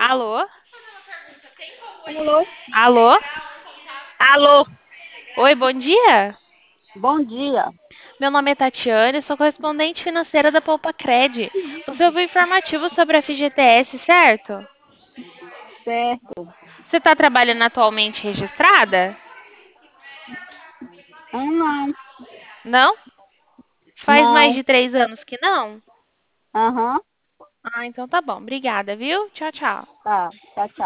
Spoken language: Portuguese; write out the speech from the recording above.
Alô? Alô? Alô? Alô, Oi, bom dia. bom dia. Meu nome é Tatiane, sou correspondente financeira da Poupa Cred. Você ouviu informativo sobre a FGTS, certo? Certo. Você está trabalhando atualmente registrada? Não, Não? Faz mais não. de 3 anos que não? Aham, Ah, então tá bom. Obrigada, viu? Tchau, tchau. tá, tchau.